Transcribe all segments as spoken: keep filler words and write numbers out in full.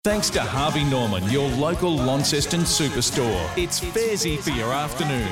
Thanks to Harvey Norman, your local Launceston superstore. It's Fairsy for your afternoon.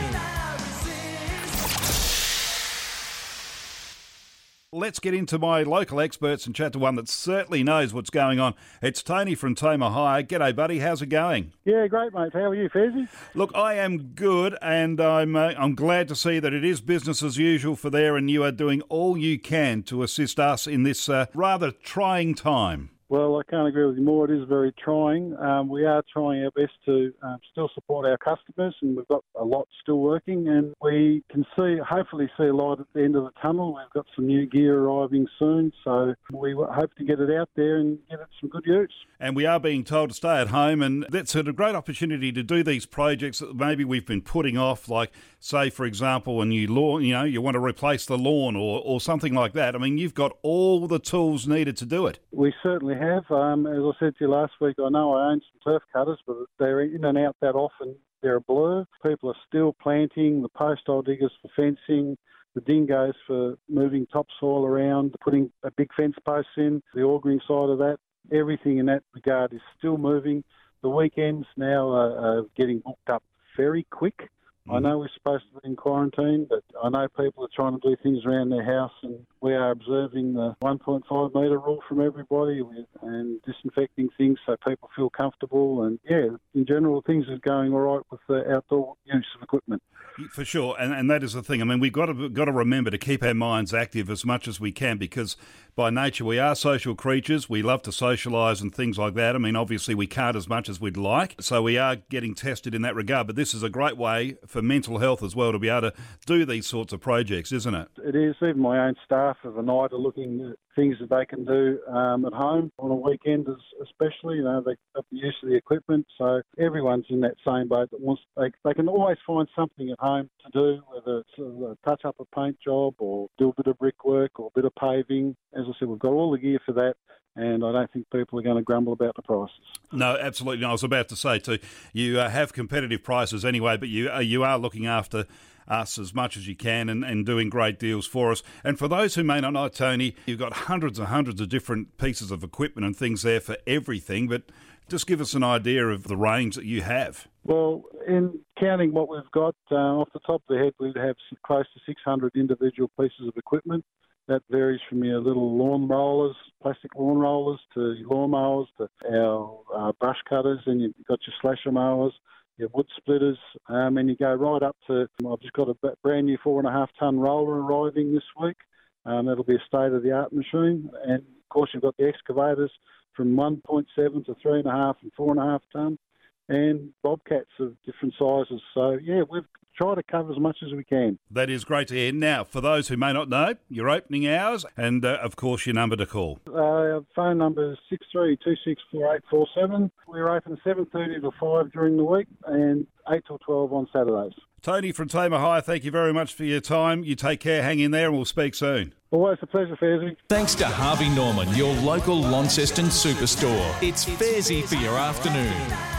Let's get into my local experts and chat to one that certainly knows what's going on. It's Tony from Toma Hire. G'day, buddy. How's it going? Yeah, great, mate. How are you, Fairsy? Look, I am good, and I'm uh, I'm glad to see that it is business as usual for there, and you are doing all you can to assist us in this uh, rather trying time. Well, I can't agree with you more. It is very trying. Um, we are trying our best to um, still support our customers, and we've got a lot still working, and we can see, hopefully see a light at the end of the tunnel. We've got some new gear arriving soon, so we hope to get it out there and give it some good use. And we are being told to stay at home, and that's a great opportunity to do these projects that maybe we've been putting off, like, say, for example, a new lawn, you know, you want to replace the lawn or, or something like that. I mean, you've got all the tools needed to do it. We certainly have. Um, as I said to you last week, I know I own some turf cutters, but they're in and out that often. They're a blur. People are still planting, the post hole diggers for fencing, the dingoes for moving topsoil around, putting a big fence posts in, the augering side of that. Everything in that regard is still moving. The weekends now are, are getting booked up very quick. I know we're supposed to be in quarantine, but I know people are trying to do things around their house, and we are observing the one point five metre rule from everybody and disinfecting things so people feel comfortable. And, yeah, in general, things are going all right with the outdoor use of equipment. For sure, and and that is the thing. I mean, we've got to got to remember to keep our minds active as much as we can, because by nature we are social creatures. We love to socialise and things like that. I mean, obviously we can't as much as we'd like, so we are getting tested in that regard. But this is a great way for mental health as well to be able to do these sorts of projects, isn't it? It is. Even my own staff of the night are looking at things that they can do um, at home on a weekend, especially. You know, they have the use of the equipment, so everyone's in that same boat that wants. They they can always find something at home to do, whether it's a touch up a paint job or do a bit of brickwork or a bit of paving. As I said, we've got all the gear for that, and I don't think people are going to grumble about the prices. No, absolutely. No, I was about to say too, you uh, have competitive prices anyway, but you uh, you are looking after us as much as you can and, and doing great deals for us. And for those who may not know, Tony, you've got hundreds and hundreds of different pieces of equipment and things there for everything, but just give us an idea of the range that you have. Well, in counting what we've got, uh, off the top of the head, we'd have close to six hundred individual pieces of equipment. That varies from your little lawn rollers, plastic lawn rollers, to your lawn mowers, to our uh, brush cutters, and you've got your slasher mowers, your wood splitters, um, and you go right up to, I've just got a brand new four and a half tonne roller arriving this week. Um, that'll be a state-of-the-art machine. And, of course, you've got the excavators from one point seven to three and a half and four and a half tonne, and bobcats of different sizes. So, yeah, we've tried to cover as much as we can. That is great to hear. Now, for those who may not know, your opening hours and, uh, of course, your number to call. Uh, our phone number is six three two six four eight four seven. We're open seven thirty to five during the week and eight till twelve on Saturdays. Tony from Toma Hire, thank you very much for your time. You take care, hang in there, and we'll speak soon. Always a pleasure, Fairsy. Thanks to Harvey Norman, your local Launceston superstore. It's Fairsy for your afternoon.